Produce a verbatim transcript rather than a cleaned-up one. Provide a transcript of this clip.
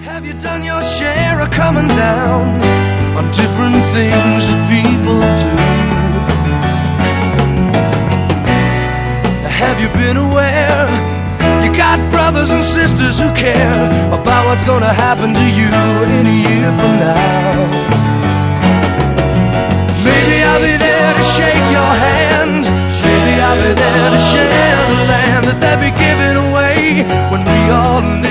Have you done your share of coming down on different things that people do? Have you been aware you got brothers and sisters who care about what's gonna happen to you in a year from now? Maybe I'll be there to shake your hand. Maybe I'll be there to share the land that they'll be giving away when we all live.